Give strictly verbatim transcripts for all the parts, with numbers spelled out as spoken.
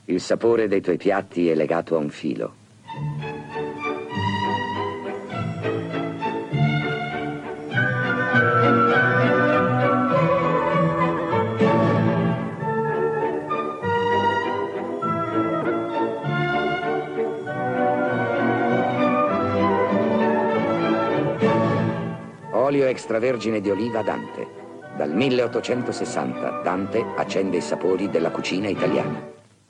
Il sapore dei tuoi piatti è legato a un filo. Olio extravergine di oliva Dante. Dal milleottocentosessanta Dante accende i sapori della cucina italiana.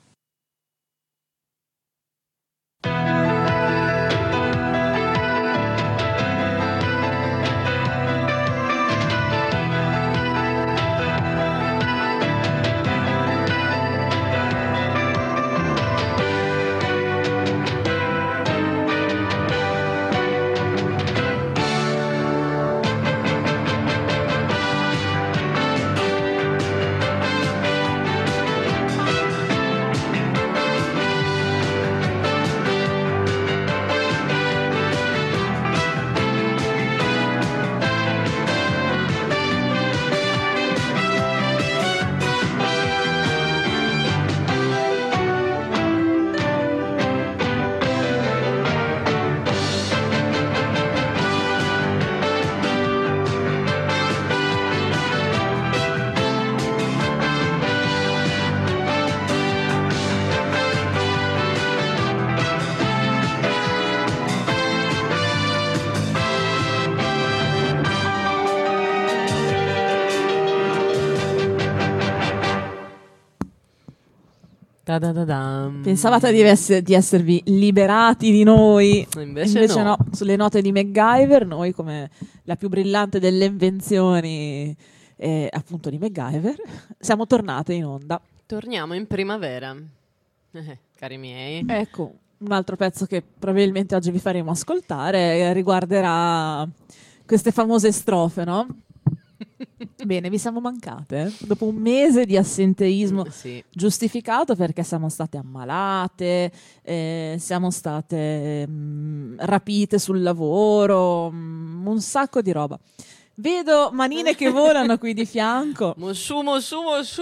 Da-da-da-dam. Pensavate di, ess- di esservi liberati di noi, Invece, invece no. no. Sulle note di MacGyver, noi come la più brillante delle invenzioni eh, appunto di MacGyver, siamo tornate in onda. Torniamo in primavera, eh, cari miei. Ecco, un altro pezzo che probabilmente oggi vi faremo ascoltare eh, riguarderà queste famose strofe, no? Bene, vi siamo mancate. Dopo un mese di assenteismo Sì. giustificato perché siamo state ammalate, eh, siamo state mh, rapite sul lavoro, mh, un sacco di roba. Vedo manine che volano qui di fianco. Mosù, mosù, mosù.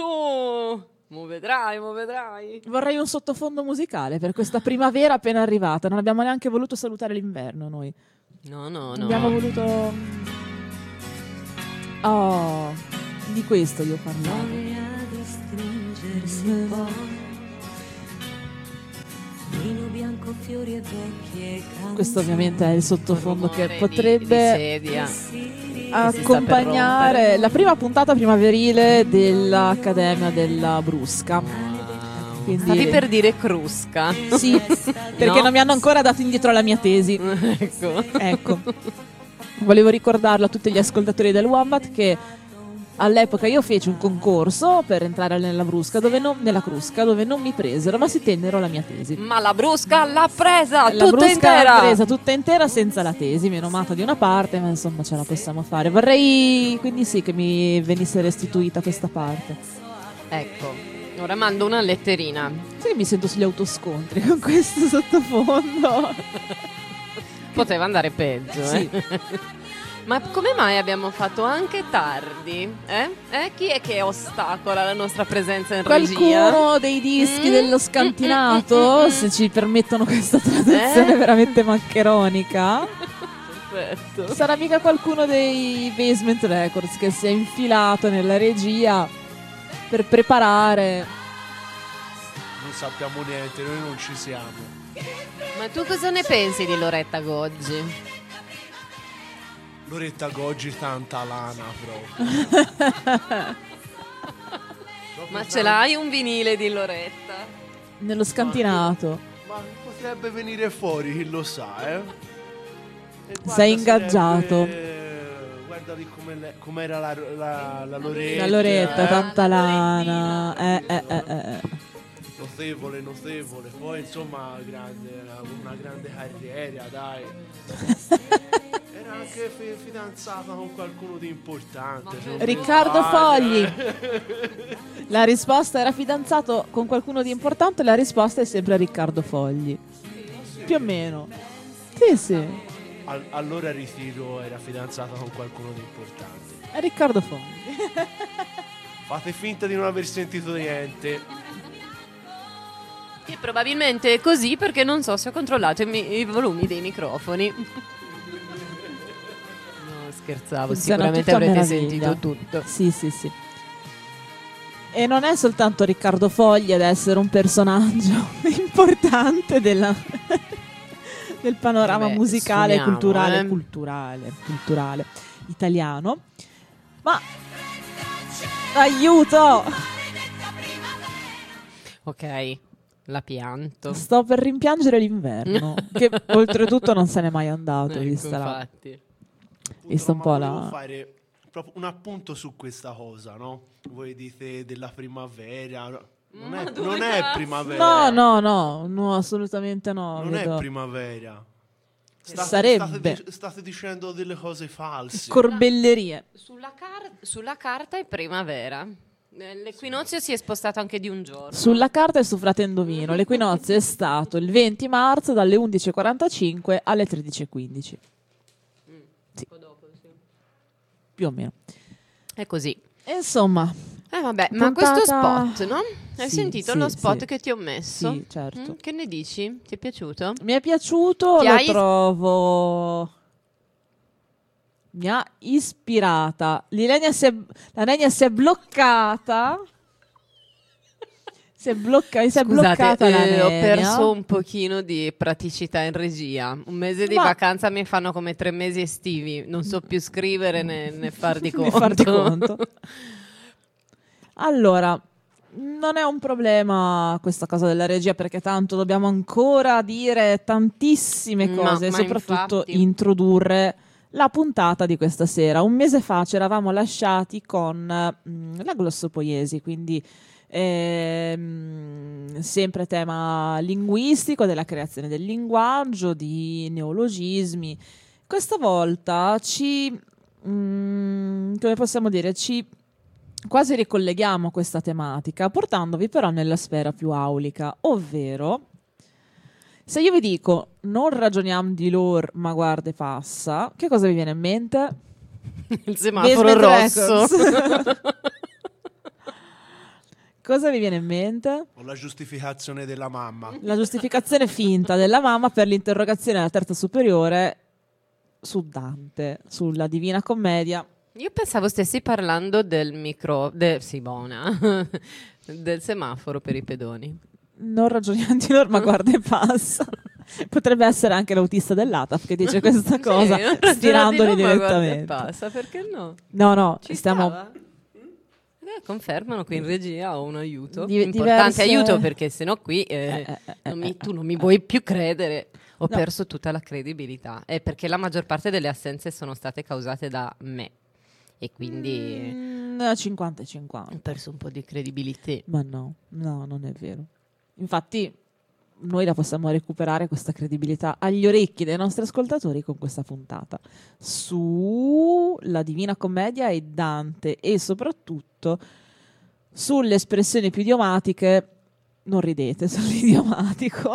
Mo vedrai, mo vedrai. Vorrei un sottofondo musicale per questa primavera appena arrivata. Non abbiamo neanche voluto salutare l'inverno noi. No, no, no. Abbiamo voluto... Oh, di questo io parlavo. Questo ovviamente è il sottofondo che Rumore potrebbe di, di sedia. accompagnare la prima puntata primaverile dell'Accademia della Brusca. Quindi... Stavi per dire crusca. Sì, perché No? non mi hanno ancora dato indietro la mia tesi. Ecco. Ecco. Volevo ricordarlo a tutti gli ascoltatori del Wombat che all'epoca io feci un concorso per entrare nella Brusca dove non, nella Crusca dove non mi presero, ma si tennero la mia tesi. Ma la Brusca l'ha presa La tutta Brusca intera. l'ha presa tutta intera senza la tesi, meno mata di una parte, ma insomma ce la possiamo fare. Vorrei quindi sì che mi venisse restituita questa parte. Ecco, ora mando una letterina. Sì, mi sento sugli autoscontri con questo sottofondo. Poteva andare peggio, Sì. eh? Ma come mai abbiamo fatto anche tardi? Eh? Eh? Chi è che ostacola la nostra presenza in regia? Qualcuno dei dischi Mm? dello scantinato, Mm, mm, mm, se ci permettono questa traduzione Eh? veramente maccheronica. Perfetto. Sarà mica qualcuno dei Basement Records che si è infilato nella regia per preparare. Non sappiamo niente, noi non ci siamo. Ma tu cosa ne pensi di Loretta Goggi? Loretta Goggi tanta lana proprio. Ma ce l'hai un vinile di Loretta? Nello scantinato. Ma potrebbe venire fuori, chi lo sa, eh? E guarda, Sei ingaggiato. sarebbe- Guarda di come le- com'era la, la, la Loretta. La Loretta, eh? tanta lana. Eh, eh, eh, eh. Notevole, notevole. Poi insomma, grande, una, una grande carriera, dai. Era anche fi- fidanzata con qualcuno di importante. se non mi Riccardo sbaglio. Fogli. La risposta era fidanzato con qualcuno di importante, la risposta è sempre Riccardo Fogli. Più o meno. Sì, sì. Al- allora ritiro, era fidanzata con qualcuno di importante. È Riccardo Fogli. Fate finta di non aver sentito niente. Che probabilmente è così perché non so se ho controllato i, mi- i volumi dei microfoni. No, scherzavo, Funziona sicuramente tutto a avrete meraviglia. sentito tutto. Sì, sì, sì. E non è soltanto Riccardo Fogli ad essere un personaggio importante della, del panorama Vabbè, musicale, suoniamo, culturale, eh. culturale, culturale italiano. Ma aiuto! Ok, la pianto. Sto per rimpiangere l'inverno, che oltretutto non se n'è mai andato, Ecco, vista la... infatti. Visto un ma po' volevo la- fare proprio un appunto su questa cosa, no? Voi dite della primavera. Non Ma è, dove non è cazzo? primavera. No, no, no, no, assolutamente no. Non vedo- è primavera. State, Sarebbe. State, dic- state dicendo delle cose false. Corbellerie. Sulla, car- sulla carta è primavera. Eh, L'equinozio si è spostato anche di un giorno. Sulla carta è su Frate Indovino. L'equinozio è stato il venti marzo dalle undici e quarantacinque alle tredici e quindici. Sì, più o meno. È così. E insomma, Eh vabbè, ma Puntata- questo spot, no? Hai Sì, sentito sì, lo spot sì. che ti ho messo? sì, certo. Mm, che ne dici? Ti è piaciuto? Mi è piaciuto, Ti lo hai- trovo... Mi ha ispirata. L'Ilenia si è... La Nenia si è bloccata. Si è, blocca... si è bloccata la eh, ho Nenia. perso un pochino di praticità in regia. Un mese di Ma- vacanza mi fanno come tre mesi estivi. Non so più scrivere né, né far di Ne conto. far di conto. Allora, non è un problema questa cosa della regia perché tanto dobbiamo ancora dire tantissime Ma- cose e ma soprattutto infatti. introdurre la puntata di questa sera. Un mese fa ci eravamo lasciati con mm, la glossopoiesi, quindi ehm, sempre tema linguistico, della creazione del linguaggio, di neologismi. Questa volta ci, mm, come possiamo dire, ci quasi ricolleghiamo a questa tematica, portandovi però nella sfera più aulica, ovvero se io vi dico non ragioniamo di lor ma guarda e passa, che cosa vi viene in mente? Il semaforo Basement rosso. Records. Cosa vi viene in mente? O la giustificazione della mamma. La giustificazione finta della mamma per l'interrogazione alla terza superiore su Dante, sulla Divina Commedia. Io pensavo stessi parlando del micro... De, sì, buona. Del semaforo per i pedoni. Non ragioniamo di loro, ma guarda e passa. Potrebbe essere anche l'autista dell'A T A F che dice questa cosa, Sì, non ragiona stirandoli di no, ma guarda e direttamente. passa, perché no? No, no, Ci stiamo... stava? Eh, confermano che in regia ho un aiuto. Di- Importante diverse- aiuto perché sennò qui eh, Eh, eh, eh, non eh, mi- tu non mi vuoi più credere. Ho No. perso tutta la credibilità. È perché la maggior parte delle assenze sono state causate da me. E quindi Mm, cinquanta e cinquanta. ho perso un po' di credibilità. Ma no, no, non è vero. Infatti noi la possiamo recuperare questa credibilità agli orecchi dei nostri ascoltatori con questa puntata su la Divina Commedia e Dante e soprattutto sulle espressioni più idiomatiche. Non ridete sull'idiomatico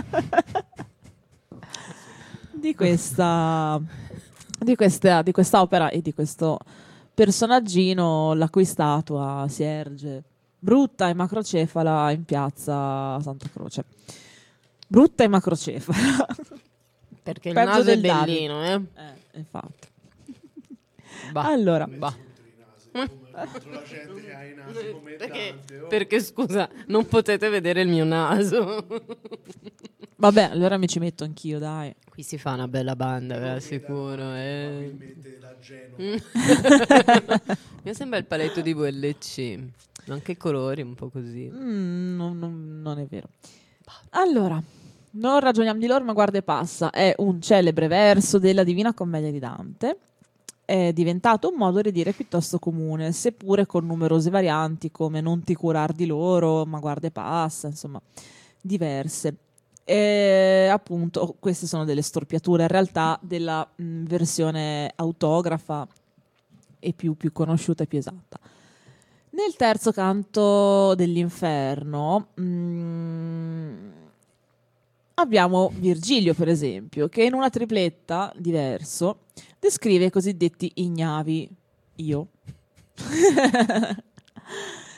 di questa di questa di quest'opera e di questo personaggino la cui statua si erge brutta e macrocefala in piazza Santa Croce. Brutta e macrocefala. Perché il Peggio naso è del Davide. bellino, eh? Eh, infatti. Bah. Allora, Bah. Contro la gente che ha i nasi come Perché, Dante. oh. perché scusa, non potete vedere il mio naso. vabbè, allora mi ci metto anch'io, dai. Qui si fa una bella banda, ve l'assicuro. Eh. Probabilmente da Genova. Mi sembra il paletto di V L C. Anche i colori un po' così. Mm, non, non- non è vero. Allora, non ragioniamo di loro, ma guarda e passa. È un celebre verso della Divina Commedia di Dante. È diventato un modo di dire piuttosto comune, seppure con numerose varianti come non ti curar di loro, ma guarda e passa, insomma, diverse. E appunto, queste sono delle storpiature in realtà della mh, versione autografa e più, più conosciuta e più esatta. Nel terzo canto dell'inferno mh, abbiamo Virgilio, per esempio, che in una tripletta di verso descrive i cosiddetti ignavi, io,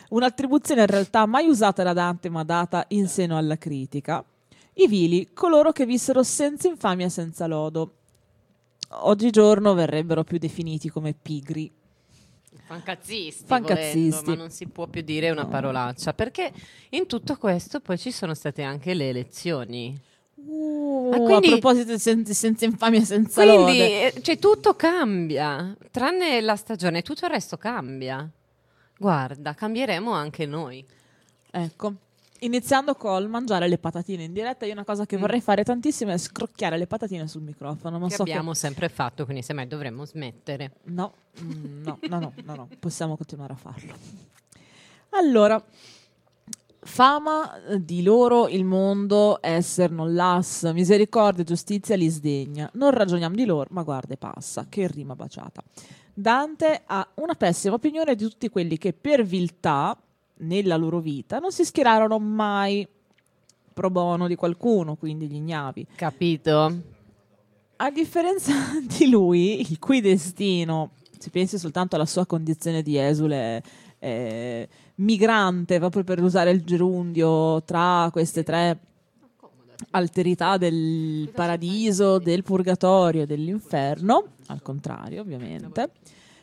un'attribuzione in realtà mai usata da Dante ma data in seno alla critica. I vili, coloro che vissero senza infamia e senza lodo. Oggigiorno verrebbero più definiti come pigri. Fancazzisti, Fancazzisti. volendo, ma non si può più dire una No. parolaccia, perché in tutto questo poi ci sono state anche le elezioni. Uh, Ah, quindi- a proposito di sen- senza infamia e senza Quindi lode. eh, cioè, tutto cambia, tranne la stagione, tutto il resto cambia. Guarda, cambieremo anche noi. Ecco. Iniziando col mangiare le patatine in diretta, io una cosa che Mm. vorrei fare tantissimo è scrocchiare le patatine sul microfono. Non Che so che- abbiamo sempre fatto, quindi semmai dovremmo smettere. No, mm, no, no, no, no, no, possiamo continuare a farlo. Allora, fama di loro il mondo esser non l'as, misericordia, giustizia li sdegna. Non ragioniamo di loro, ma guarda e passa, che rima baciata. Dante ha una pessima opinione di tutti quelli che per viltà nella loro vita non si schierarono mai pro bono di qualcuno, quindi gli ignavi. Capito? A differenza di lui, il cui destino, si pensi soltanto alla sua condizione di esule eh, migrante, proprio per usare il gerundio, tra queste tre alterità del paradiso, del purgatorio e dell'inferno, al contrario ovviamente,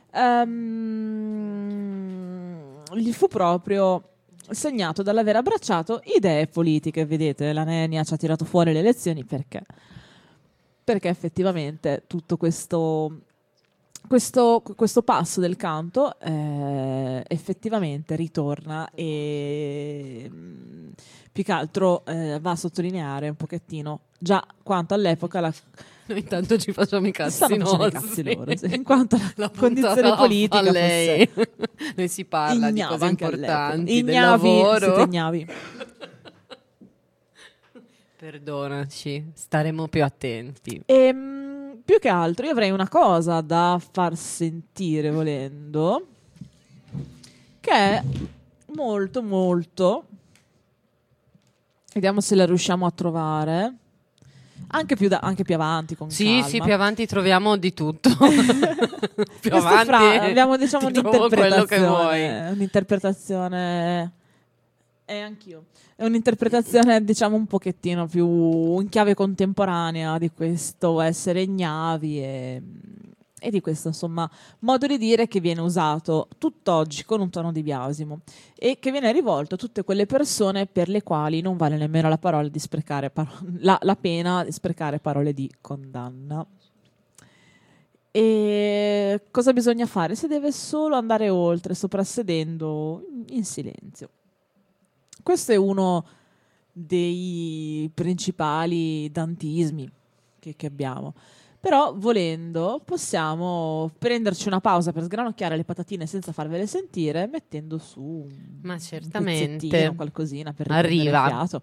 ehm, gli fu proprio segnato dall'aver abbracciato idee politiche. Vedete, la Nenia ci ha tirato fuori le elezioni perché? Perché effettivamente tutto questo, questo, questo passo del canto eh, effettivamente ritorna e mh, più che altro eh, va a sottolineare un pochettino già quanto all'epoca la Noi intanto ci facciamo i cazzi stanno facendo i nostri. cazzi loro, sì, in quanto la, La condizione puntata politica a lei. fosse Noi si parla di ignava cose anche all'epoca. importanti, del Ignavi, lavoro. siete ignavi. Perdonaci, staremo più attenti. E, mh, più che altro io avrei una cosa da far sentire volendo, che è molto molto, vediamo se la riusciamo a trovare, anche più, da- anche più avanti con Sì, calma. sì, più avanti troviamo di tutto. più Questo è avanti fra- abbiamo diciamo ti trovo quello che vuoi. un'interpretazione, un'interpretazione e anch'io. È un'interpretazione, diciamo, un pochettino più in chiave contemporanea di questo essere ignavi e, e di questo, insomma, modo di dire che viene usato tutt'oggi con un tono di biasimo e che viene rivolto a tutte quelle persone per le quali non vale nemmeno la parola di sprecare paro- la, la pena di sprecare parole di condanna. E cosa bisogna fare? Si deve solo andare oltre, soprassedendo in silenzio. Questo è uno dei principali dantismi che, che abbiamo. Però, volendo, possiamo prenderci una pausa per sgranocchiare le patatine senza farvele sentire, mettendo su un Ma un certamente. pezzettino, qualcosina per riprendere Arriva. fiato.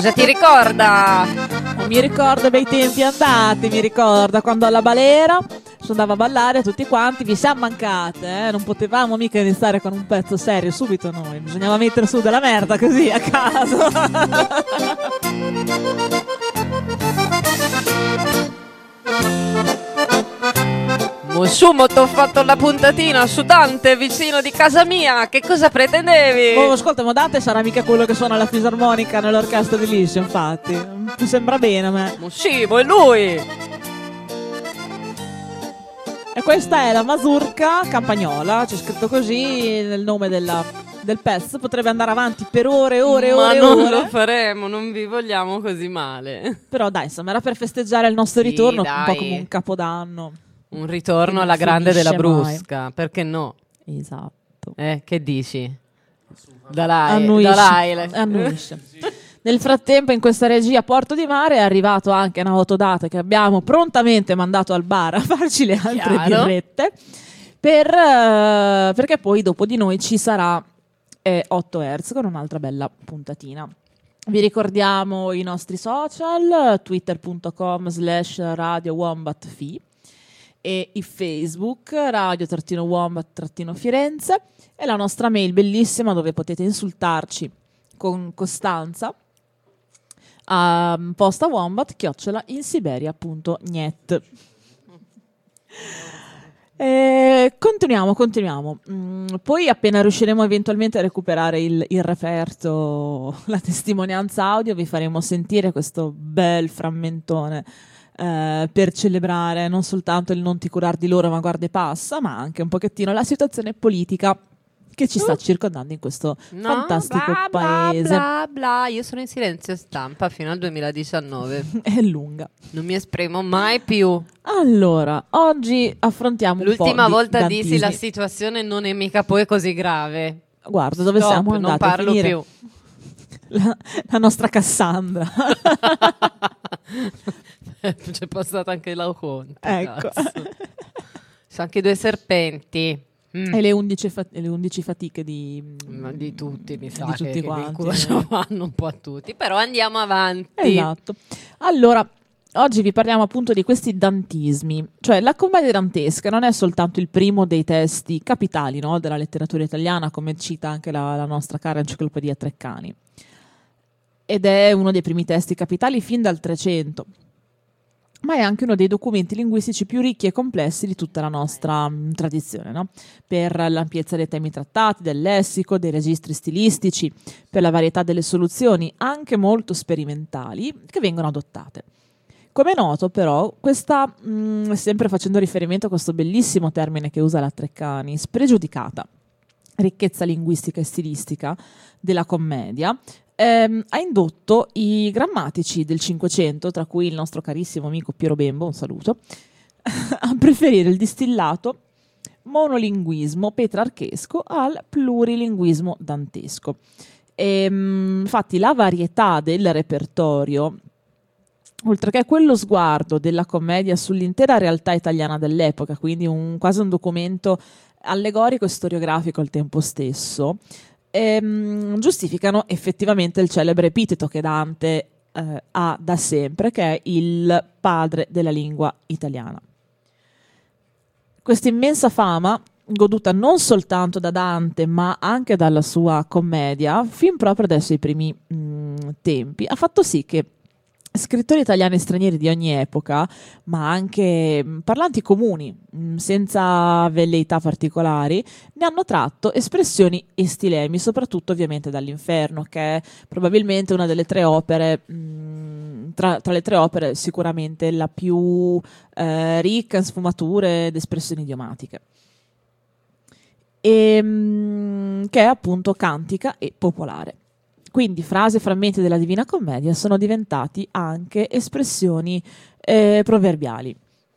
Cosa ti ricorda? Mi ricordo bei tempi andati, mi ricorda quando alla balera si andava a ballare tutti quanti, vi siamo mancate, eh? Non potevamo mica iniziare con un pezzo serio subito noi, bisognava mettere su della merda così a caso. Mussumo, t'ho fatto la puntatina su Dante vicino di casa mia, che cosa pretendevi? Oh, ascolta, ma Dante sarà mica quello che suona la fisarmonica nell'orchestra di Liscio, infatti. Mi sembra bene a me. Mussumo, è lui! E questa è la mazurka campagnola, c'è scritto così nel nome della, del pezzo, potrebbe andare avanti per ore e ore e Ma ore e non ore. lo faremo, non vi vogliamo così male. Però dai, insomma, era per festeggiare il nostro Sì, ritorno, dai. un po' come un capodanno. Un ritorno Che alla non grande della finisce mai. Brusca, perché no? Esatto. Eh, che dici? Dalai, Annuisce. Dalai. Annuisce. Nel frattempo in questa regia Porto di Mare è arrivato anche una autodata che abbiamo prontamente mandato al bar a farci le altre Chiaro. birrette per, eh, perché poi dopo di noi ci sarà eh, otto hertz con un'altra bella puntatina. Vi ricordiamo i nostri social, twitter punto com slash radio wombat fi e i Facebook radio-wombat-firenze e la nostra mail bellissima dove potete insultarci con costanza a posta wombat chiocciola insiberia punto net. Eh, continuiamo, continuiamo. Mm, poi appena riusciremo eventualmente a recuperare il, il referto, la testimonianza audio, vi faremo sentire questo bel frammentone eh, per celebrare non soltanto il non ti curar di loro ma guarda e passa, ma anche un pochettino la situazione politica che ci sta circondando in questo No, fantastico bla, bla, paese. Bla bla, io sono in silenzio stampa fino al duemiladiciannove. È lunga. Non mi esprimo mai più. Allora, oggi affrontiamo un po' L'ultima di volta dissi dantismi. la situazione non è mica poi così grave. Guarda dove Stop, siamo non andati a parlo finire. più. La, la nostra Cassandra. C'è passato anche la conte. Ecco. Sono anche due serpenti. Mm. E le undici, fa- e le undici fatiche di, Ma di tutti mi sa di che, tutti che quanti. vincono, vanno un po' a tutti. Però andiamo avanti. Esatto. Allora, oggi vi parliamo appunto di questi dantismi. Cioè, la commedia dantesca non è soltanto il primo dei testi capitali, no, della letteratura italiana, come cita anche la, la nostra cara enciclopedia Treccani. Ed è uno dei primi testi capitali fin dal trecento. Ma è anche uno dei documenti linguistici più ricchi e complessi di tutta la nostra mh, tradizione, no? Per l'ampiezza dei temi trattati, del lessico, dei registri stilistici, per la varietà delle soluzioni, anche molto sperimentali, che vengono adottate. Come è noto, però, questa, mh, sempre facendo riferimento a questo bellissimo termine che usa la Treccani, spregiudicata ricchezza linguistica e stilistica della commedia, ehm, ha indotto i grammatici del Cinquecento, tra cui il nostro carissimo amico Piero Bembo, un saluto, a preferire il distillato monolinguismo petrarchesco al plurilinguismo dantesco. Ehm, infatti la varietà del repertorio, oltre che quello sguardo della commedia sull'intera realtà italiana dell'epoca, quindi un, quasi un documento allegorico e storiografico al tempo stesso, ehm, giustificano effettivamente il celebre epiteto che Dante eh, ha da sempre, che è il padre della lingua italiana. Questa immensa fama, goduta non soltanto da Dante ma anche dalla sua commedia, fin proprio dai suoi primi mh, tempi, ha fatto sì che scrittori italiani e stranieri di ogni epoca, ma anche mh, parlanti comuni, mh, senza velleità particolari, ne hanno tratto espressioni e stilemi, soprattutto ovviamente dall'Inferno, che è probabilmente una delle tre opere, mh, tra, tra le tre opere sicuramente la più eh, ricca in sfumature ed espressioni idiomatiche. E, mh, che è appunto cantica e popolare. Quindi frasi e frammenti della Divina Commedia sono diventati anche espressioni eh, proverbiali.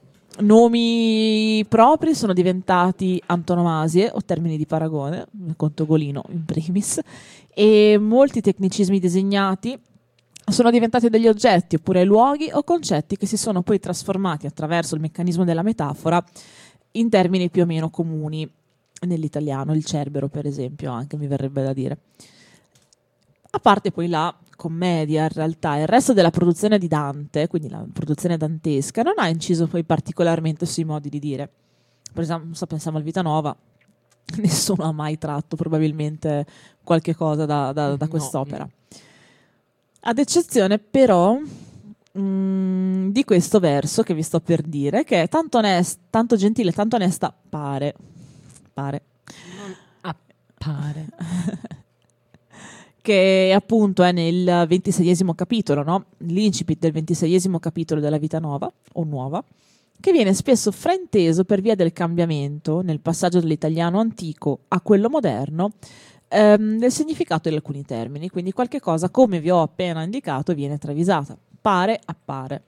Nomi propri sono diventati antonomasie o termini di paragone, conto Golino in primis, e molti tecnicismi designati sono diventati degli oggetti oppure luoghi o concetti che si sono poi trasformati attraverso il meccanismo della metafora in termini più o meno comuni nell'italiano, il cerbero per esempio anche mi verrebbe da dire. A parte poi la commedia, in realtà, il resto della produzione di Dante, quindi la produzione dantesca, non ha inciso poi particolarmente sui modi di dire. Per esempio, se pensiamo al Vita Nuova, nessuno ha mai tratto probabilmente qualche cosa da, da, da quest'opera. No. Ad eccezione però mh, di questo verso che vi sto per dire, che è tanto, onest- tanto gentile, tanto onesta, pare, pare, non appare, che appunto è nel ventiseiesimo capitolo, no? L'incipit del ventiseiesimo capitolo della Vita Nuova, o Nuova, che viene spesso frainteso per via del cambiamento, nel passaggio dall'italiano antico a quello moderno, ehm, del significato di alcuni termini. Quindi qualche cosa, come vi ho appena indicato, viene travisata. Pare, appare.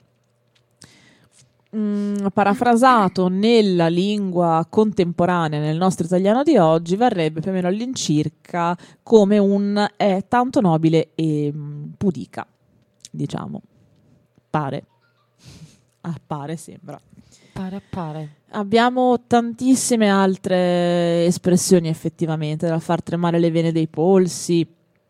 Mm, parafrasato nella lingua contemporanea, nel nostro italiano di oggi, varrebbe più o meno all'incirca come un è tanto nobile e mm, pudica, diciamo. Pare. Appare, sembra. Pare, appare. Abbiamo tantissime altre espressioni effettivamente, dal far tremare le vene dei polsi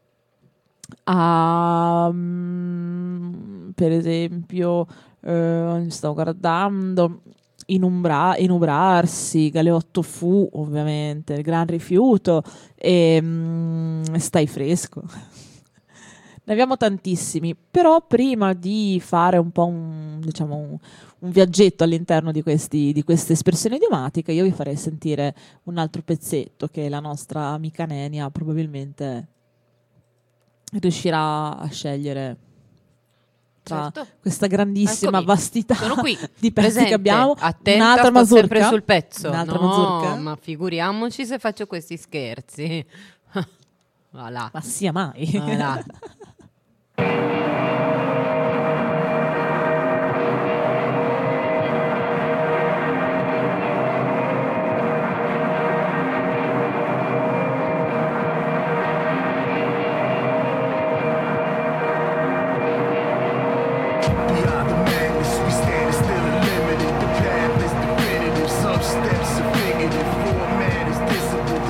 a, mm, per esempio, eh, stavo guardando, inumbra- inubrarsi, Galeotto fu, ovviamente, il gran rifiuto, e mm, stai fresco. Ne abbiamo tantissimi, però prima di fare un po' un, diciamo, un, un viaggetto all'interno di, questi, di queste espressioni idiomatiche, io vi farei sentire un altro pezzetto che la nostra amica Nenia probabilmente riuscirà a scegliere tra certo. questa grandissima Eccomi. vastità Sono qui, di pezzi presente, che abbiamo. attenta, Un'altra sto mazurka, sempre sul pezzo. un'altra no, mazurka. ma figuriamoci se faccio questi scherzi. Voilà. Ma sia mai. Voilà.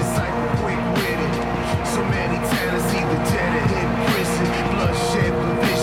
So many talents either dead or in prison. Bloodshed,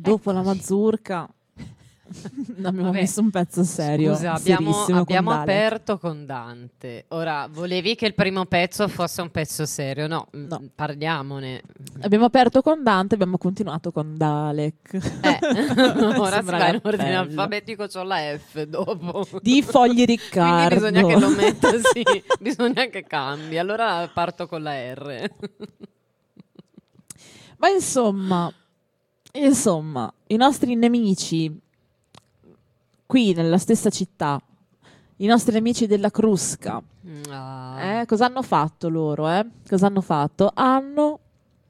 dopo la Eccoci. mazurka abbiamo Vabbè, messo un pezzo serio. Scusa, abbiamo, serissimo abbiamo con Dalek. aperto con Dante. Ora, volevi che il primo pezzo fosse un pezzo serio? No, m- No. parliamone. Abbiamo aperto con Dante, abbiamo continuato con Dalek. Eh, ora si Sembra va in ordine l'appello. alfabetico, c'ho la F dopo. Di Fogli Quindi Riccardo. bisogna che lo metta, sì, bisogna che cambi. Allora parto con la R. Ma insomma, insomma, i nostri nemici qui nella stessa città, i nostri amici della Crusca, Ah. eh, cosa hanno fatto loro? Eh? Cosa hanno fatto? Hanno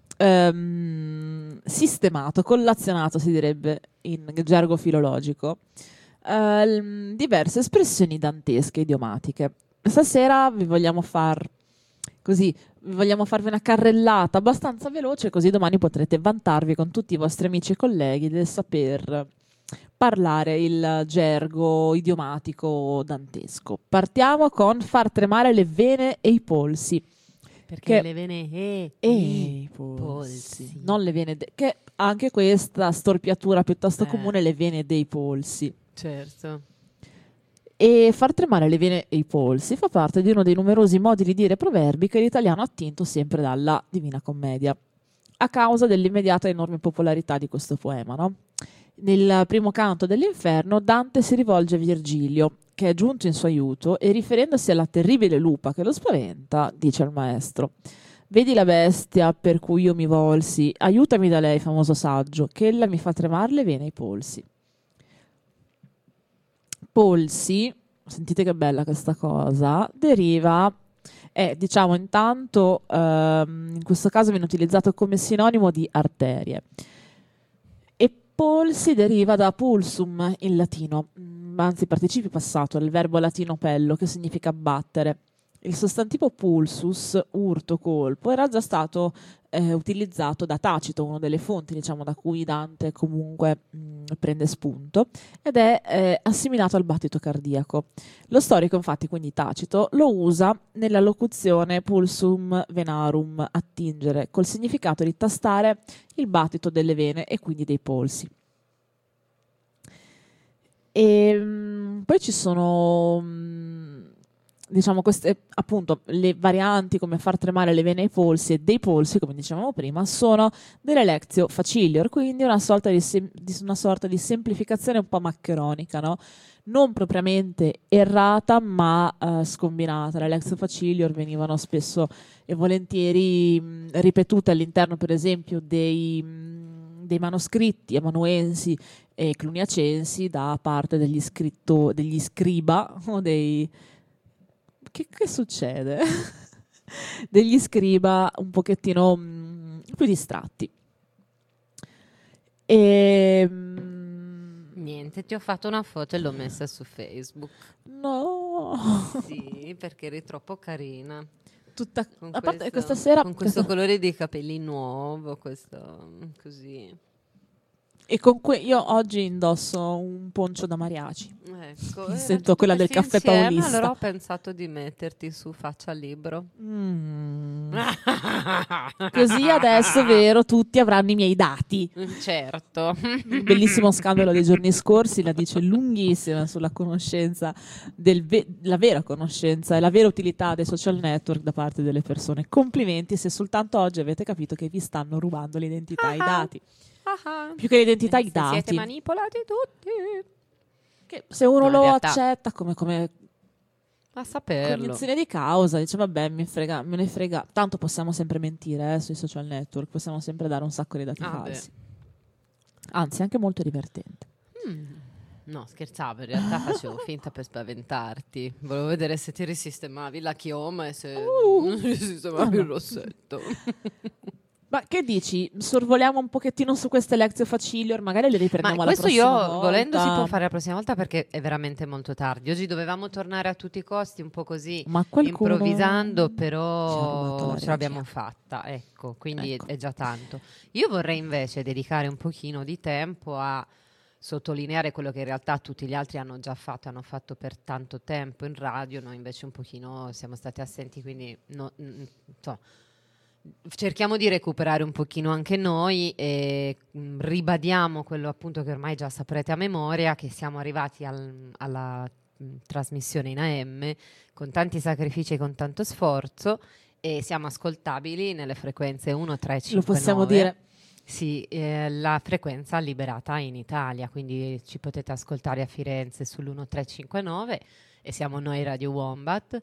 ehm, sistemato, collazionato, si direbbe in gergo filologico, ehm, diverse espressioni dantesche idiomatiche. Stasera vi vogliamo far così, vi vogliamo farvi una carrellata abbastanza veloce, così domani potrete vantarvi con tutti i vostri amici e colleghi del saper parlare il gergo idiomatico dantesco. Partiamo con far tremare le vene e i polsi. Perché Che- le vene e, E i i polsi. polsi. Non le vene, de- che anche questa storpiatura piuttosto Eh. comune, le vene dei polsi. Certo. E far tremare le vene e i polsi fa parte di uno dei numerosi modi di dire proverbi che l'italiano ha attinto sempre dalla Divina Commedia, a causa dell'immediata e enorme popolarità di questo poema, no? Nel primo canto dell'Inferno Dante si rivolge a Virgilio, che è giunto in suo aiuto, e riferendosi alla terribile lupa che lo spaventa, dice al maestro: «Vedi la bestia per cui io mi volsi, aiutami da lei, famoso saggio, che ella mi fa tremar le vene e i polsi». Polsi, sentite che bella questa cosa, deriva, è diciamo intanto, ehm, in questo caso viene utilizzato come sinonimo di arterie. E polsi deriva da pulsum in latino, mm, anzi participio passato, del verbo latino pello, che significa battere. Il sostantivo pulsus, urto, colpo, era già stato eh, utilizzato da Tacito, una delle fonti diciamo, da cui Dante comunque mh, prende spunto, ed è eh, assimilato al battito cardiaco. Lo storico, infatti, quindi Tacito, lo usa nella locuzione pulsum venarum, attingere, col significato di tastare il battito delle vene e quindi dei polsi. E mh, poi ci sono mh, diciamo queste appunto le varianti come far tremare le vene e i polsi e dei polsi, come dicevamo prima, sono delle lectio facilior, quindi una sorta di, sem- di una sorta di semplificazione un po' maccheronica, no? Non propriamente errata ma eh, scombinata. Le lectio facilior venivano spesso e volentieri mh, ripetute all'interno per esempio dei, mh, dei manoscritti amanuensi e cluniacensi da parte degli, scritto, degli scriba o dei... Che, che succede? degli scriba un pochettino mh, più distratti. E... mh, Niente, ti ho fatto una foto e l'ho messa su Facebook. no... Sì, perché eri troppo carina. Tutta... Con A parte questo- questa sera... Con questo questa- colore di capelli nuovo, questo così. E con que- io oggi indosso un poncio da mariaci. Ecco, Mi era sento tutto quella del messo caffè insieme, paulista. Allora ho pensato di metterti su faccia libro. Mm. Così adesso, vero, tutti avranno i miei dati. Certo. Il bellissimo scandalo dei giorni scorsi la dice lunghissima sulla conoscenza, del ve- la vera conoscenza e la vera utilità dei social network da parte delle persone. Complimenti se soltanto oggi avete capito che vi stanno rubando l'identità e i dati. Ah, Più che l'identità, i se dati. siete manipolati tutti. Che se uno No, in lo realtà- accetta come, come A saperlo. cognizione di causa, dice vabbè, mi frega, me ne frega. Tanto possiamo sempre mentire eh, sui social network, possiamo sempre dare un sacco di dati Ah, falsi. Anzi, anche molto divertente. Mm. No, scherzavo, in realtà facevo finta per spaventarti. Volevo vedere se ti risistemavi la chioma e se Uh. non risistemavi il rossetto. Ma che dici? Sorvoliamo un pochettino su queste lezioni facilior, magari le riprendiamo Ma la questo prossima io, volta. volendo, si può fare la prossima volta perché è veramente molto tardi. Oggi dovevamo tornare a tutti i costi, un po' così, Ma qualcuno improvvisando, ci ha rubato però la ce l'abbiamo regia. fatta, ecco, quindi Ecco. è già tanto. Io vorrei invece dedicare un pochino di tempo a sottolineare quello che in realtà tutti gli altri hanno già fatto, hanno fatto per tanto tempo in radio, noi invece un pochino siamo stati assenti, quindi no, mm, so, cerchiamo di recuperare un pochino anche noi e mh, ribadiamo quello appunto che ormai già saprete a memoria, che siamo arrivati al- alla mh, trasmissione in A M con tanti sacrifici e con tanto sforzo, e siamo ascoltabili nelle frequenze uno, tre, cinque, Lo possiamo nove. dire. Sì, eh, la frequenza liberata in Italia, quindi ci potete ascoltare a Firenze sull'uno tre cinque nove e siamo noi Radio Wombat.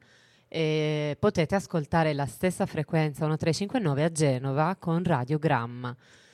E potete ascoltare la stessa frequenza uno tre cinque nove a Genova con Radio Gramma.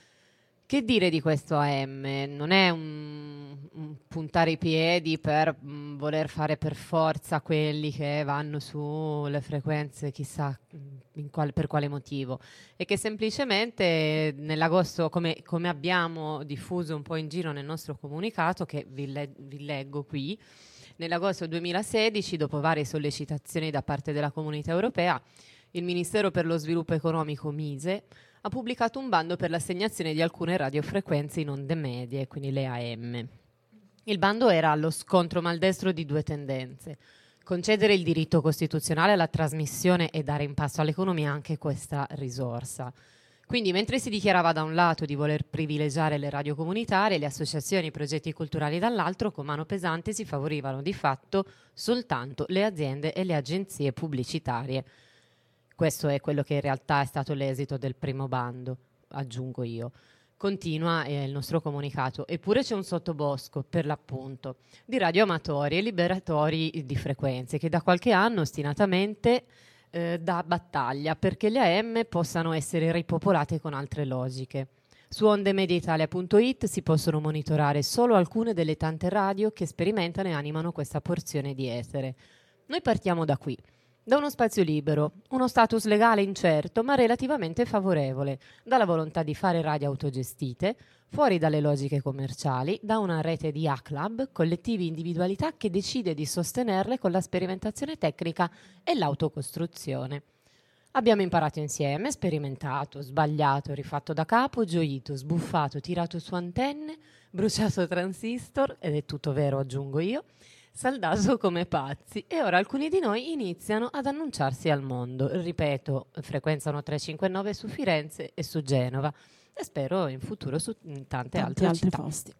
Che dire di questo A M? Non è un, un puntare i piedi per mh, voler fare per forza quelli che vanno sulle frequenze chissà mh, in quale- per quale motivo. È che semplicemente nell'agosto, come, come abbiamo diffuso un po' in giro nel nostro comunicato, che vi, le- vi leggo qui, nell'agosto duemilasedici, dopo varie sollecitazioni da parte della Comunità Europea, il Ministero per lo Sviluppo Economico Mise ha pubblicato un bando per l'assegnazione di alcune radiofrequenze in onde medie, quindi le A M. Il bando era allo scontro maldestro di due tendenze: concedere il diritto costituzionale alla trasmissione e dare in pasto all'economia anche questa risorsa. Quindi, mentre si dichiarava da un lato di voler privilegiare le radio comunitarie, le associazioni e i progetti culturali dall'altro, con mano pesante si favorivano di fatto soltanto le aziende e le agenzie pubblicitarie. Questo è quello che in realtà è stato l'esito del primo bando, aggiungo io. Continua eh, il nostro comunicato. Eppure c'è un sottobosco, per l'appunto, di radioamatori e liberatori di frequenze che da qualche anno ostinatamente eh, dà battaglia perché le A M possano essere ripopolate con altre logiche. Su ondemediaitalia punto it si possono monitorare solo alcune delle tante radio che sperimentano e animano questa porzione di etere. Noi partiamo da qui. Da uno spazio libero, uno status legale incerto ma relativamente favorevole, dalla volontà di fare radio autogestite, fuori dalle logiche commerciali, da una rete di A-Club, collettivi individualità che decide di sostenerle con la sperimentazione tecnica e l'autocostruzione. Abbiamo imparato insieme, sperimentato, sbagliato, rifatto da capo, gioito, sbuffato, tirato su antenne, bruciato transistor, ed è tutto vero aggiungo io, saldato come pazzi, e ora alcuni di noi iniziano ad annunciarsi al mondo. Ripeto, frequenza uno tre cinque nove su Firenze e su Genova e spero in futuro su in tante Tanti altre altri città. posti.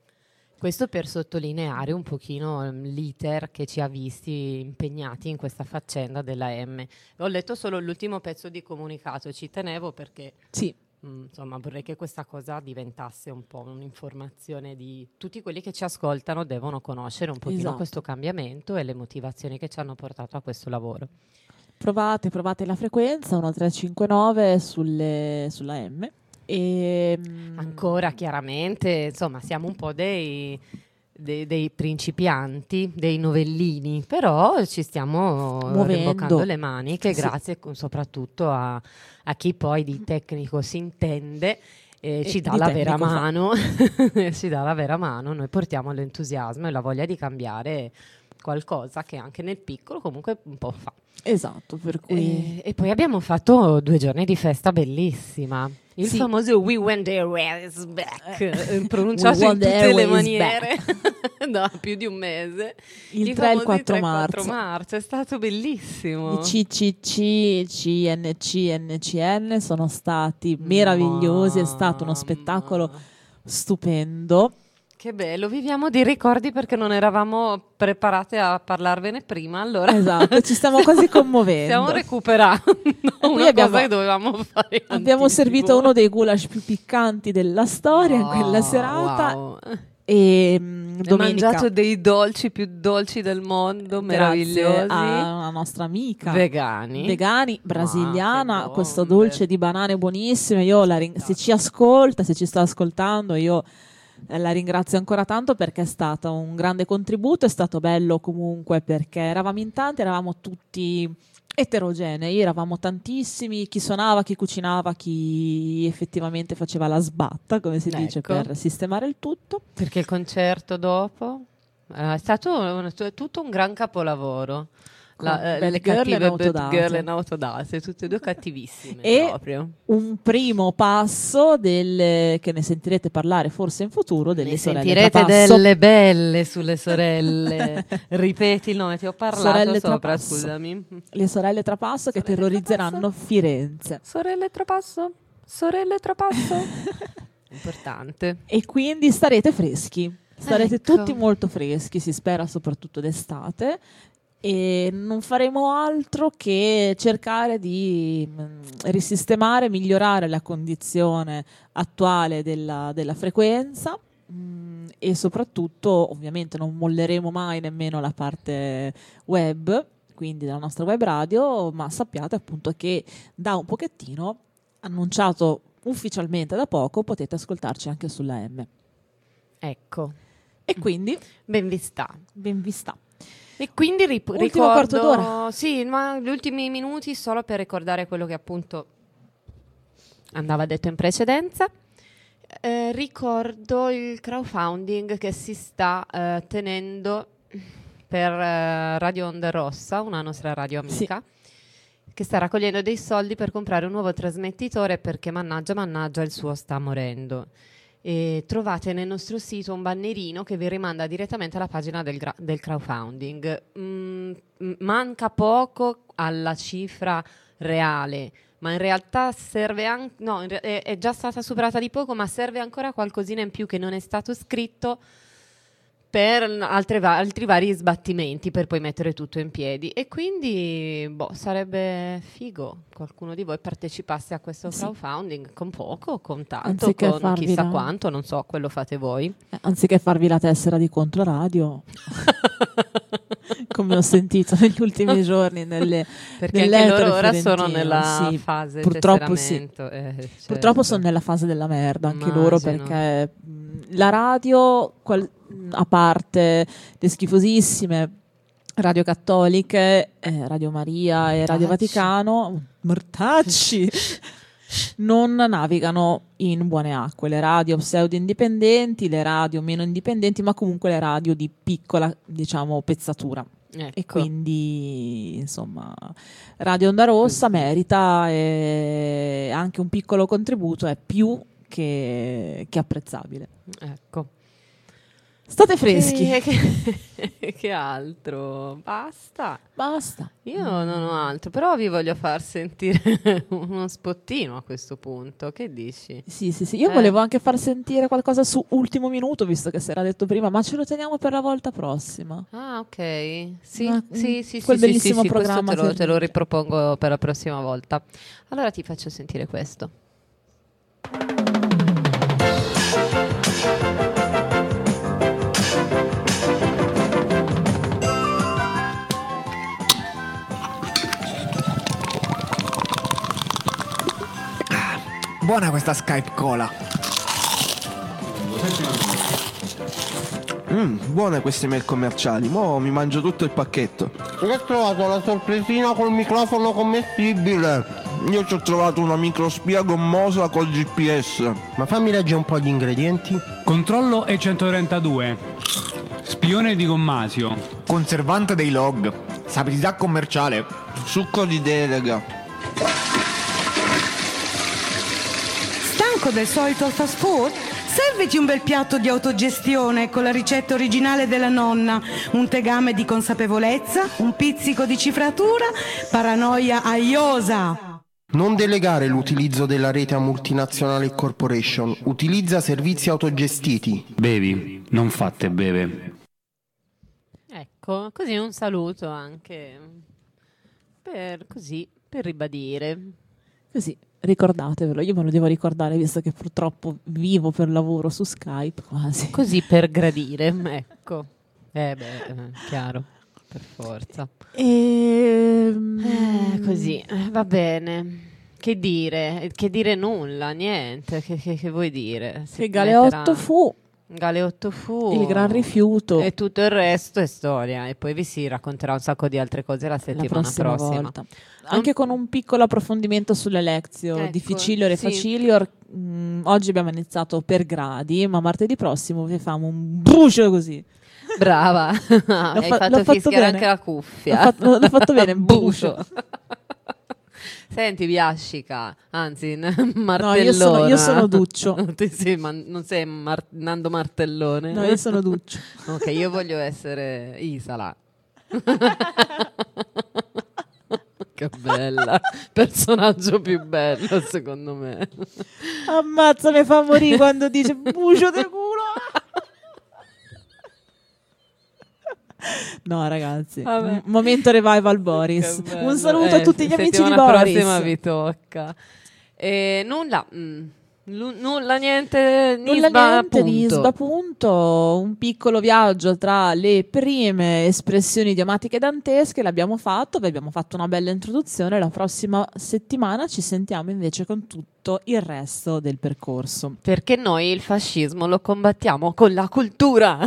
Questo per sottolineare un pochino ehm, l'iter che ci ha visti impegnati in questa faccenda della M. Ho letto solo l'ultimo pezzo di comunicato, ci tenevo perché Sì, Mm, insomma, vorrei che questa cosa diventasse un po' un'informazione di tutti quelli che ci ascoltano, devono conoscere un pochino Esatto. questo cambiamento e le motivazioni che ci hanno portato a questo lavoro. provate, provate la frequenza uno tre cinque nove sulle, sulla M. E, mm, Ancora chiaramente, insomma, siamo un po' dei, dei, dei principianti, dei novellini, però ci stiamo Muovendo. rimboccando le maniche, Sì. grazie co- soprattutto a, a chi poi di tecnico si intende e E ci dà di la vera tecnico fa. mano, ci dà la vera mano, noi portiamo l'entusiasmo e la voglia di cambiare qualcosa che anche nel piccolo comunque un po' fa. Esatto, per cui... E, e poi abbiamo fatto due giorni di festa bellissima. Il Sì. famoso We Went There Where Is Back, eh, pronunciato We in Went There tutte le Where Is maniere da più di un mese. Il I tre e il famosi quattro tre e marzo. quattro marzo, è stato bellissimo. I C C C, C N C, N C N sono stati meravigliosi, è stato uno spettacolo Mamma. stupendo. Che bello, viviamo di ricordi perché non eravamo preparate a parlarvene prima, allora Esatto, ci stiamo quasi commuovendo. stiamo recuperando poi una abbiamo- cosa che dovevamo fare Abbiamo anticipo. servito uno dei goulash più piccanti della storia in quella Wow, serata wow. e mm, Ho domenica, mangiato dei dolci più dolci del mondo, grazie meravigliosi, a una nostra amica vegani. vegani brasiliana, che questo bombe. dolce di banane buonissime. Io la ring- se ci ascolta, se ci sta ascoltando, io eh, la ringrazio ancora tanto perché è stato un grande contributo. È stato bello comunque perché eravamo in tanti, eravamo tutti eterogenei, eravamo tantissimi, chi suonava, chi cucinava, chi effettivamente faceva la sbatta, come si dice, Ecco. per sistemare il tutto. Perché il concerto dopo eh, è stato un- t- tutto un gran capolavoro. La, eh, Bad le Girl cattive e Bad Autodate. Girl e Autodate, tutte e due cattivissime E proprio. un primo passo del, che ne sentirete parlare forse in futuro, delle Ne sorelle sentirete Trapasso. delle belle sulle sorelle. Ripeti il nome, ti ho parlato Sorelle sopra, Trapasso. scusami. Le sorelle Trapasso che Sorelle terrorizzeranno Trapasso. Firenze. Sorelle Trapasso, sorelle Trapasso. Importante. E quindi starete freschi, starete Ecco. tutti molto freschi, si spera soprattutto d'estate, e non faremo altro che cercare di mh, risistemare, migliorare la condizione attuale della, della frequenza, mh, e soprattutto ovviamente non molleremo mai nemmeno la parte web, quindi della nostra web radio, ma sappiate appunto che da un pochettino, annunciato ufficialmente da poco, potete ascoltarci anche sulla M. Ecco, E quindi ben vi sta. ben vi sta. E quindi rip- Ultimo ricordo, quarto d'ora. sì, ma gli ultimi minuti solo per ricordare quello che appunto andava detto in precedenza. Eh, ricordo il crowdfunding che si sta eh, tenendo per eh, Radio Onda Rossa, una nostra radio amica, che sta raccogliendo dei soldi per comprare un nuovo trasmettitore perché mannaggia mannaggia il suo sta morendo. E trovate nel nostro sito un bannerino che vi rimanda direttamente alla pagina del, gra- del crowdfunding. Mm, m- manca poco alla cifra reale, ma in realtà serve anche, no, in re- è, è già stata superata di poco, ma serve ancora qualcosina in più che non è stato scritto per altre va- altri vari sbattimenti per poi mettere tutto in piedi. E quindi boh, sarebbe figo qualcuno di voi partecipasse a questo Sì. crowdfunding con poco o con tanto, Anziché con farvi chissà la- quanto, non so, quello fate voi. Eh, anziché farvi la tessera di Controradio, come ho sentito negli ultimi giorni nelle, Perché nelle anche loro lettere ora sono fiorentine. nella Sì, fase purtroppo sì. tesseramento. Eh, certo. Purtroppo sono nella fase della merda anche loro, Immagino. perché mh, la radio, qual- mh, a parte le schifosissime radio cattoliche, eh, Radio Maria e Radio Mortacci. Vaticano, mortacci, non navigano in buone acque. Le radio pseudo indipendenti, le radio meno indipendenti, ma comunque le radio di piccola, diciamo, pezzatura. Ecco. E quindi, insomma, Radio Onda Rossa Così. merita, e anche un piccolo contributo è più che, che apprezzabile. Ecco. State freschi. Che, che- che altro? Basta. Basta. Io non ho altro, però vi voglio far sentire uno spottino a questo punto. Che dici? Sì, sì, sì. Io Eh. volevo anche far sentire qualcosa su Ultimo Minuto, visto che si era detto prima, ma ce lo teniamo per la volta prossima. Ah, ok. Sì, Ma- sì, sì, quel sì, bellissimo sì, sì, questo programma te lo, te lo terribile. ripropongo per la prossima volta. Allora ti faccio sentire questo. Buona questa Skype Cola. Mmm, buone queste mail commerciali. Mo' mi mangio tutto il pacchetto. Io ho trovato la sorpresina col microfono commestibile. Io ci ho trovato una microspia gommosa col G P S. Ma fammi leggere un po' gli ingredienti. Controllo E centotrentadue. Spione di Gommasio. Conservante dei log. Sapidità commerciale. Succo di delega. Stanco del solito fast food? Serviti un bel piatto di autogestione con la ricetta originale della nonna, un tegame di consapevolezza, un pizzico di cifratura, paranoia aiosa. Non delegare l'utilizzo della rete a multinazionali e corporation. Utilizza servizi autogestiti. Bevi, non fate beve. Ecco, così un saluto anche per così, per ribadire. Così, ricordatevelo. Io me lo devo ricordare, visto che purtroppo vivo per lavoro su Skype, quasi. Così per gradire, ecco. Eh beh, eh, chiaro, per forza. Ehm, Eh, così, eh, va bene. Che dire? Che dire nulla, niente. Che, che- che vuoi dire? Si Che Galeotto metterà- fu Galeotto fu il gran rifiuto e tutto il resto è storia. E poi vi si racconterà un sacco di altre cose la la settimana prossima, prossima. volta. Anche con un piccolo approfondimento sulle lezioni, Ecco, difficilior e sì. facilior. Mm, oggi abbiamo iniziato per gradi, ma martedì prossimo vi facciamo un brucio così. Brava, hai fa- fatto l'ho fatto fischiare bene. anche la cuffia. L'ho fatto- l'ho fatto bene, Bucio. Senti, Biascica, anzi, n- Martellona. No, io sono, io sono Duccio. Ti sì, ma non sei Mar- Nando Martellone? No, io sono Duccio. Ok, io voglio essere Isala. Che bella, personaggio più bello secondo me. Ammazza, mi fa morire quando dice bucio de culo. No, ragazzi, Vabbè. m- momento revival Boris. Che bello. Un saluto Eh, a tutti gli amici di settimana Boris. prossima vi tocca. E nulla, mm, lu- nulla, niente, Nulla Nisba, niente, punto. Nisba, punto. Un piccolo viaggio tra le prime espressioni idiomatiche dantesche l'abbiamo fatto, vi abbiamo fatto una bella introduzione. La prossima settimana ci sentiamo invece con tutto il resto del percorso. Perché noi il fascismo lo combattiamo con la cultura.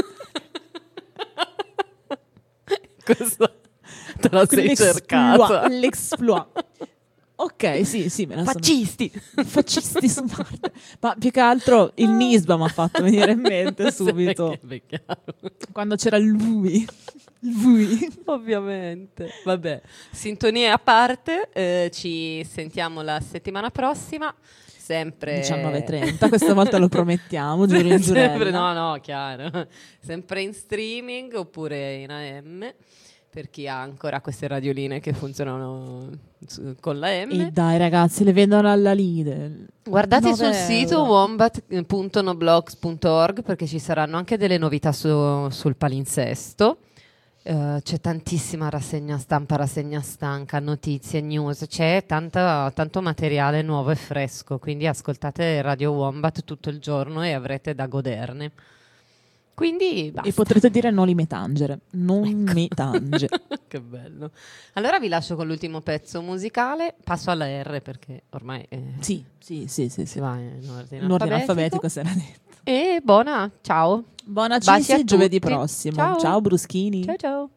Questo te la sei L'exploit, cercata. l'exploit. Ok, sì, sì, me la sono- Fascisti. Fascisti su Marte. Ma più che altro il Nisba mi ha fatto venire in mente subito. Sì, è chiaro. Quando c'era lui. Lui. Ovviamente. Vabbè, sintonie a parte, eh, ci sentiamo la settimana prossima. Sempre diciannove e trenta, questa volta lo promettiamo, giuro in giurella. Sempre, no, no, chiaro. Sempre in streaming oppure in A M, per chi ha ancora queste radioline che funzionano su- con la M. E dai ragazzi, le vendono alla Lidl. Guardate nove sul sito euro. wombat punto noblogs punto org perché ci saranno anche delle novità su- sul palinsesto. Eh, c'è tantissima rassegna stampa, rassegna stanca, notizie, news, c'è tanta- tanto materiale nuovo e fresco, quindi ascoltate Radio Wombat tutto il giorno e avrete da goderne. Quindi basta. E potrete dire non li metangere. Non mi tange. Che bello. Allora vi lascio con l'ultimo pezzo musicale, passo alla R perché ormai eh, Sì, sì, sì, sì, si sì. va in ordine In ordine alfabetico. alfabetico se l'ha detto. E buona, ciao. Buona Baci a Cinzia, giovedì tutti. prossimo. Ciao. Ciao Bruschini. Ciao ciao.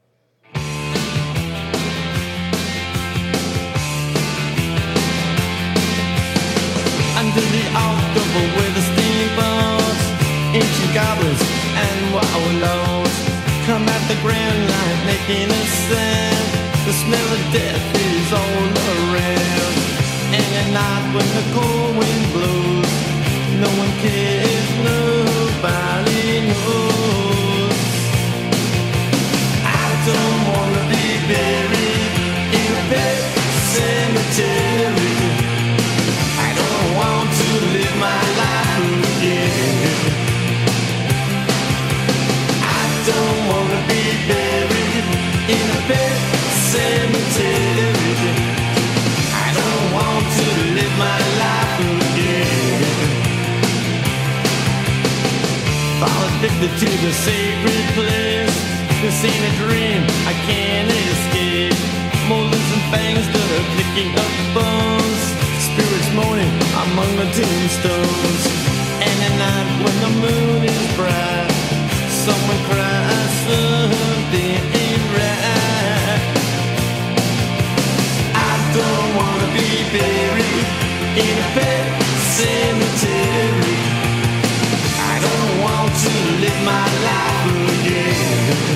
Under the October with the steamboats, ancient goblins and wallows come at the grand line making a sound. The smell of death is all around. And at night when the cold wind blows, no one cares, nobody knows. I don't wanna be buried in a pet cemetery. I don't want to live my life again. I don't wanna be buried in a pet cemetery. I don't want to live my life again. Fall addicted to the sacred place. This ain't a dream, I can't escape. Molars and fangs that are picking up bones. Spirits moaning among the tombstones. And at night when the moon is bright, someone cries something ain't right. I don't wanna be buried in a pet cemetery. I don't want to live my life again.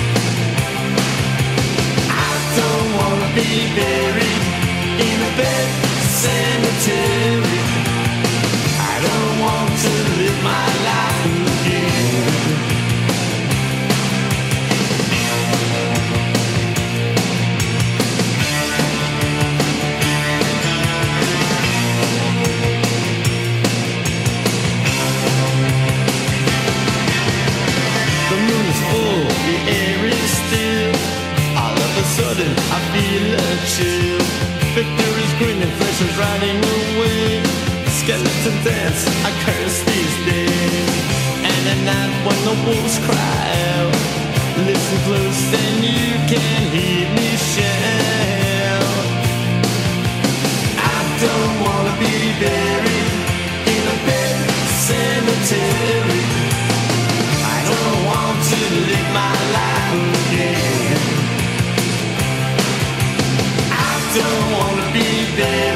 I don't wanna be buried in a pet cemetery. I don't want to live my life again. The moon is full, the air is still. All of a sudden I feel a chill. Victor is grinning, flesh is riding away. Skeleton dance, I curse these days. And at night when the wolves cry out, listen close and you can hear me shout. I don't wanna be buried in a pet cemetery. I don't want to live my life again. I don't wanna be there